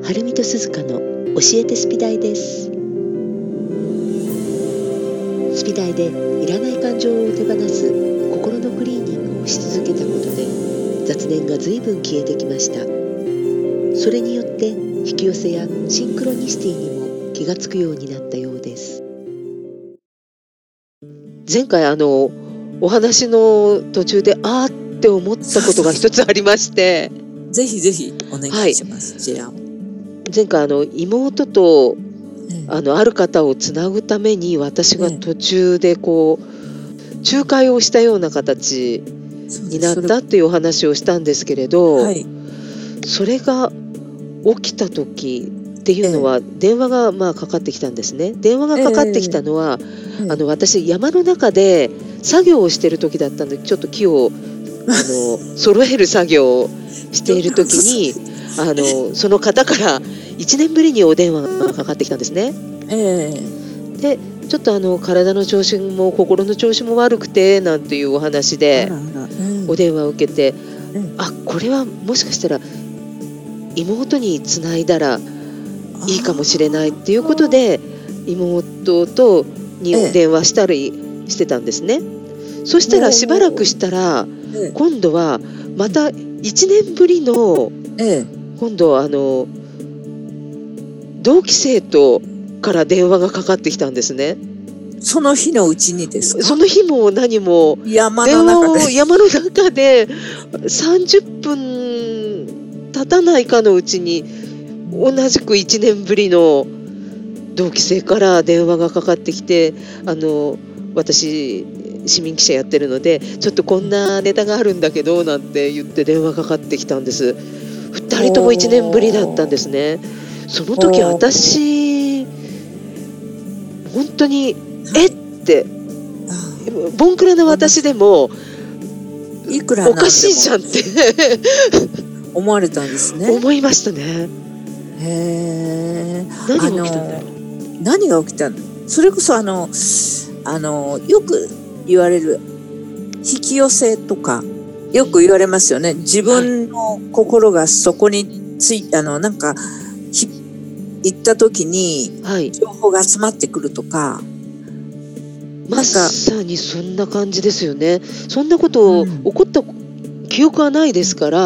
はるみとすずかの教えてスピダイです。スピダイでいらない感情を手放す心のクリーニングをし続けたことで雑念が随分消えてきました。それによって引き寄せやシンクロニシティにも気がつくようになったようです。前回お話の途中でって思ったことが一つありましてぜひぜひお願いします、ジェアン。 前回妹とある方をつなぐために私が途中で仲介をしたような形になったっていうお話をしたんですけれど、それが起きた時っていうのは電話がかかってきたんですね。電話がかかってきたのは、私山の中で作業をしている時だったので、ちょっと木を揃える作業をしている時にその方から1年ぶりにお電話がかかってきたんですね。でちょっと体の調子も心の調子も悪くてなんていうお話でお電話を受けて、これはもしかしたら妹につないだらいいかもしれないっていうことで妹に電話したりしてたんですね。そしたらしばらくしたら今度はまた1年ぶりの今度同期生徒から電話がかかってきたんですね。 その日のうちにですか？ その日も何も山の中で30分経たないかのうちに同じく1年ぶりの同期生から電話がかかってきて、私市民記者やってるのでちょっとこんなネタがあるんだけどなんて言って電話かかってきたんです。2人とも1年ぶりだったんですね。その時私本当にってボンクラな私でもいくらおかしいじゃんって思われたんですね。 思いましたね。何が起きたんだろう。 何が起きたの？それこそよく言われる引き寄せとかよく言われますよね。自分の心がそこになんか行った時に情報が集まってくるとか、 まさにそんな感じですよね。そんなこと起こった記憶はないですから。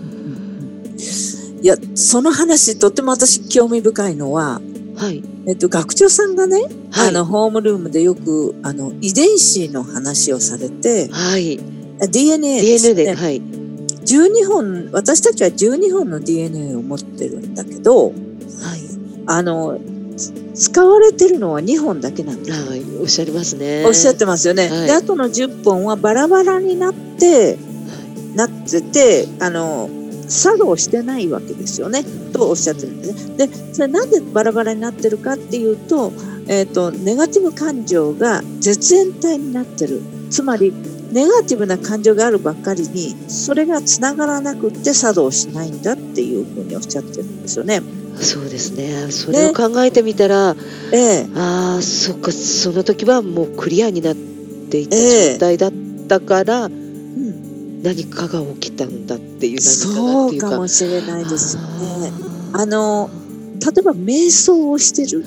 いや、その話とても私興味深いのは、学長さんがね、ホームルームでよく遺伝子の話をされて、DNA ですね。12本、私たちは12本の DNA を持ってるんだけど、使われてるのは2本だけなんです。 おっしゃいますね。 おっしゃってますよね。で、あとの10本はバラバラになってて、作動してないわけですよねとおっしゃってるんですね。で、それなんでバラバラになってるかっていうと、ネガティブ感情が絶縁体になってる。つまりネガティブな感情があるばっかりにそれがつながらなくって作動しないんだっていうふうにおっしゃってるんですよね。 そうですね。それを考えてみたら、そっか、その時はもうクリアになっていた状態だったから、何かが起きたんだっていう。 そうかもしれないですよね。例えば瞑想をしてる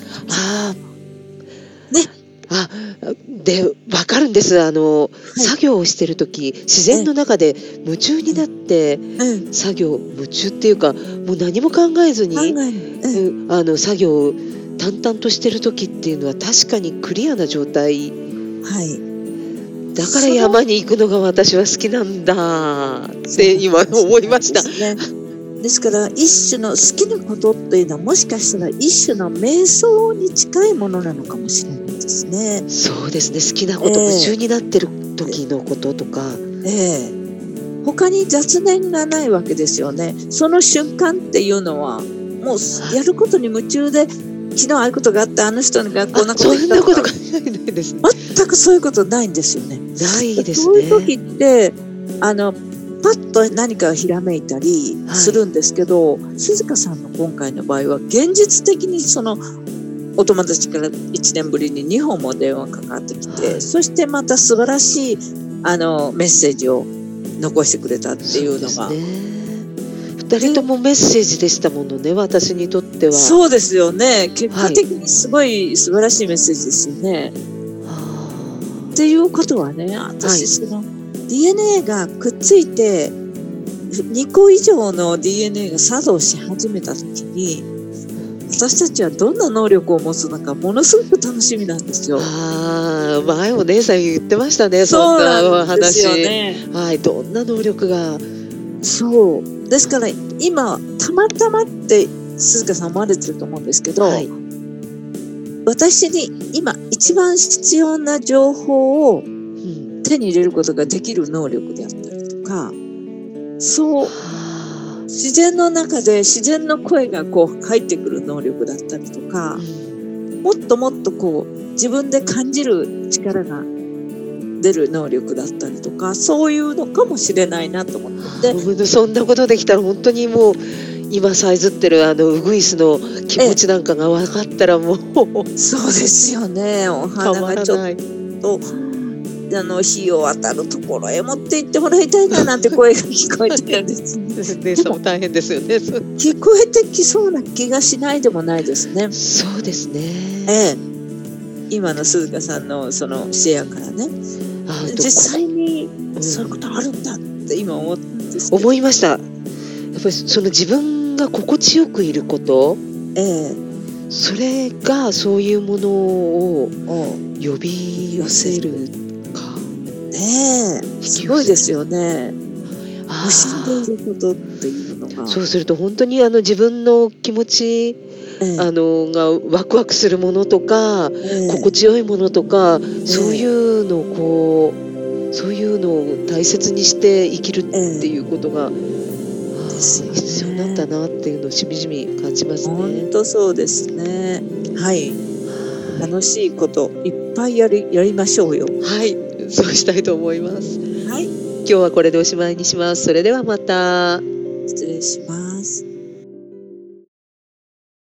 で分かるんです。作業をしてる時自然の中で夢中になって夢中っていうかもう何も考えずに作業を淡々としてる時っていうのは確かにクリアな状態、だから山に行くのが私は好きなんだって今思いました。 ですから一種の好きなことっていうのはもしかしたら一種の瞑想に近いものなのかもしれないですね。 そうですね。好きなこと、夢中になってる時のこととか、 他に雑念がないわけですよね。その瞬間っていうのはもうやることに夢中で、昨日ああいうことがあったあの人がこんなことそんなことがないです。 全くそういうことないんですよね。 ないですね。 そういう時ってパッと何かひらめいたりするんですけど、静香さんの今回の場合は現実的にそのお友達から1年ぶりに2本も電話かかってきて、そしてまた素晴らしいメッセージを残してくれたっていうのが、 2 二人ともメッセージでしたものね、私にとっては。 そうですよね。結果的にすごい素晴らしいメッセージですよね。っていうことはね、私、その DNA がくっついて2個以上の DNA が作動し始めた時に、私たちはどんな能力を持つのかものすごく楽しみなんですよ。 前お姉さん言ってましたね、そんな話。そうなんですよね。はい、どんな能力が。 そうですから今たまたまって鈴鹿さん思われてると思うんですけど、はい、私に今一番必要な情報を手に入れることができる能力であったりとか、そう自然の中で自然の声がこう入ってくる能力だったりとか、もっともっとこう自分で感じる力が出る能力だったりとか、そういうのかもしれないなと思ってて、 そんなことできたら本当にもう今さえずってるウグイスの気持ちなんかが分かったらもうそうですよね。お花がちょっと日を当たるところへ持って行ってもらいたいななんて声が聞こえてるんですね。でも大変ですよね。 聞こえてきそうな気がしないでもないですね。 そうですね。 今の鈴鹿さんのそのシェアからね、実際にそういうことあるんだって今思ったんですけど、 思いました。やっぱりその自分が心地よくいること、それがそういうものを呼び寄せるか。 すごいですよね。無心でいることっていうのが。 そうすると本当に自分の気持ちがワクワクするものとか、心地よいものとか、そういうのをそういうのを大切にして生きるっていうことが、必要なんだなっていうのをしみじみ感じますね。 本当そうですね。はい。楽しいこといっぱいやりましょうよ。 はい、そうしたいと思います。 はい。 今日はこれでおしまいにします。それではまた。 失礼します。